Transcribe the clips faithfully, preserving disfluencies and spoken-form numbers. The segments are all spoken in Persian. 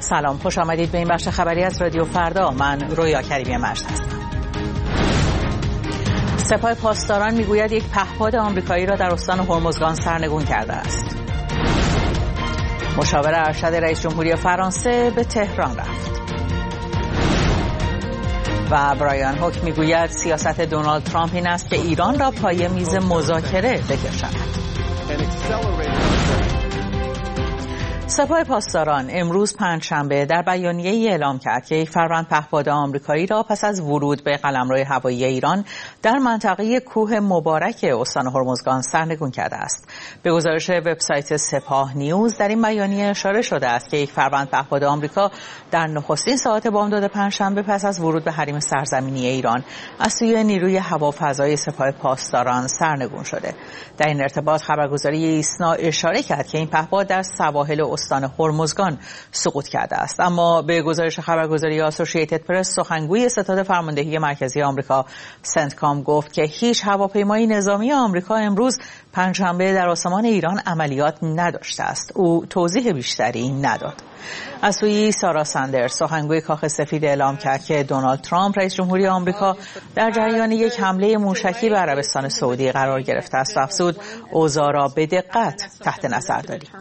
سلام، خوش آمدید به این بخش خبری از رادیو فردا. من رویا کریمی مجد هستم. سپاه پاسداران میگوید یک پهپاد آمریکایی را در استان هرمزگان سرنگون کرده است. مشاور ارشد رئیس جمهوری فرانسه به تهران رفت. و برایان هوک میگوید سیاست دونالد ترامپ این است که ایران را پای میز مذاکره بکشاند. سپاه پاسداران امروز پنجشنبه در بیانیه‌ای اعلام کرد که یک فروند پهپاد آمریکایی را پس از ورود به قلمرو هوایی ایران در منطقه کوه مبارک استان هرمزگان سرنگون کرده است. به گزارش وبسایت سپاه نیوز در این بیانیه اشاره شده است که یک فروند پهپاد آمریکا در نخستین ساعات بامداد پنجشنبه پس از ورود به حریم سرزمینی ایران از سوی نیروی هوافضای سپاه پاسداران سرنگون شده. در این ارتباط خبرگزاری ایسنا اشاره کرد که این پهپاد در سواحل استان هرمزگان سقوط کرده است، اما به گزارش خبرگزاری اسوسییتد پرس سخنگوی ستاد فرماندهی مرکزی آمریکا سنتکام گفت که هیچ هواپیمای نظامی آمریکا امروز پنجشنبه در آسمان ایران عملیات نداشته است. او توضیح بیشتری نداد. از سوی سارا ساندرز سخنگوی کاخ سفید اعلام کرد که دونالد ترامپ رئیس جمهوری آمریکا در جریان یک حمله موشکی به عربستان سعودی قرار گرفته است و افزود اوضاع را به دقت تحت نظر داریم.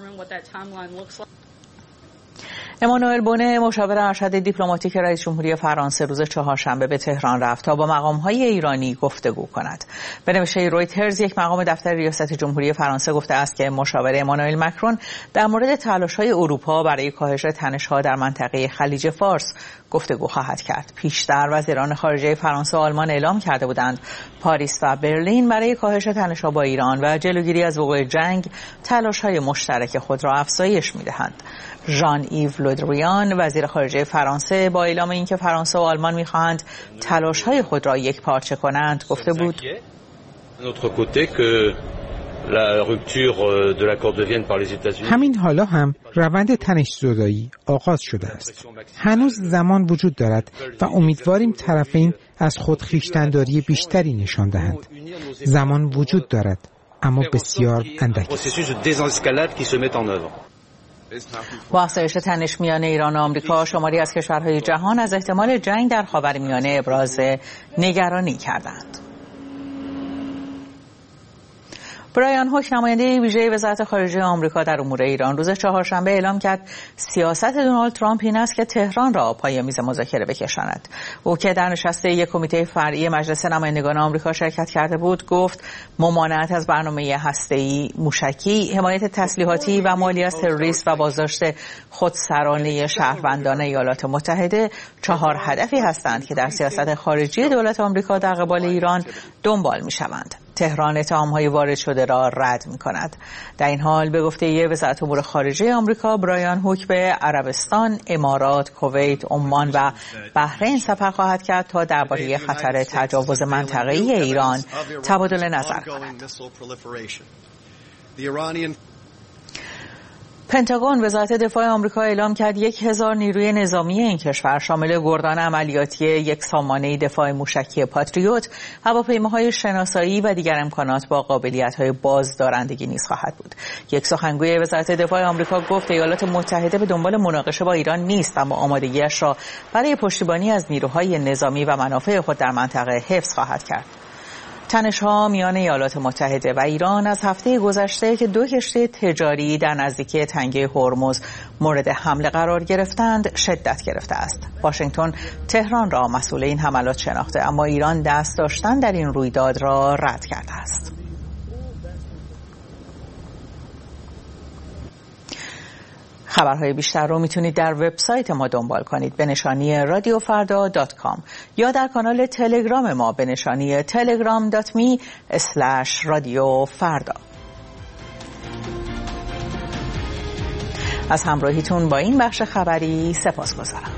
امانوئل بونه مشاور ارشد دیپلماتیک رئیس جمهوری فرانسه روز چهارشنبه به تهران رفت تا با مقام‌های ایرانی گفتگو کند. به نوشته رویترز یک مقام دفتر ریاست جمهوری فرانسه گفته است که مشاور امانوئل مکرون در مورد تلاش‌های اروپا برای کاهش تنش‌ها در منطقه خلیج فارس گفتگو خواهد کرد. پیشتر وزیران خارجه فرانسه و آلمان اعلام کرده بودند پاریس و برلین برای کاهش تنش‌ها با ایران و جلوگیری از وقوع جنگ تلاش‌های مشترک خود را افزایش می‌دهند. ژان ایو لودریان وزیر خارجه فرانسه با اعلام اینکه فرانسه و آلمان می‌خواهند تلاش‌های خود را یکپارچه کنند گفته بود همین حالا هم روند تنش‌زدایی آغاز شده است. هنوز زمان وجود دارد و امیدواریم طرفین از خود خویشتن‌داری بیشتری نشان دهند. زمان وجود دارد اما بسیار اندک. با افزایش تنش میان ایران و آمریکا شماری از کشورهای جهان از احتمال جنگ در خاورمیانه ابراز نگرانی کردند. برایان هوک نماینده ویژه وزارت خارجه آمریکا در امور ایران روز چهارشنبه اعلام کرد سیاست دونالد ترامپ این است که تهران را پای میز مذاکره بکشاند. او که در نشست یک کمیته فرعی مجلس نمایندگان آمریکا شرکت کرده بود گفت ممانعت از برنامه هسته‌ای موشکی، حمایت تسلیحاتی و مالی از تروریست و بازداشت خودسرانه شهروندان ایالات متحده چهار هدفی هستند که در سیاست خارجی دولت آمریکا در قبال ایران دنبال می‌شوند. تهران اتهام‌های وارد شده را رد می‌کند. در این حال به گفته وزارت امور خارجه آمریکا برایان هوک به عربستان، امارات، کویت، عمان و بحرین سفر خواهد کرد تا درباره خطر تجاوز منطقه‌ای ایران تبادل نظر کند. پنتاگون وزارت دفاع آمریکا اعلام کرد یک هزار نیروی نظامی این کشور شامل گردان عملیاتی یک سامانه دفاع موشکی پاتریوت، هواپیماهای شناسایی و دیگر امکانات با قابلیت‌های بازدارندگی نیز خواهد بود. یک سخنگوی وزارت دفاع آمریکا گفت ایالات متحده به دنبال مناقشه با ایران نیست، اما آمادگیش را برای پشتیبانی از نیروهای نظامی و منافع خود در منطقه حفظ خواهد کرد. تنش‌ها میان ایالات متحده و ایران از هفته گذشته که دو کشتی تجاری در نزدیکی تنگه هرمز مورد حمله قرار گرفتند شدت گرفته است. واشنگتن تهران را مسئول این حملات شناخته، اما ایران دست داشتن در این رویداد را رد کرده است. خبرهای بیشتر رو میتونید در وبسایت ما دنبال کنید به نشانی رادیو فردا دات کام یا در کانال تلگرام ما به نشانی تلگرام دات می اسلش رادیو فردا. از همراهیتون با این بخش خبری سپاسگزارم.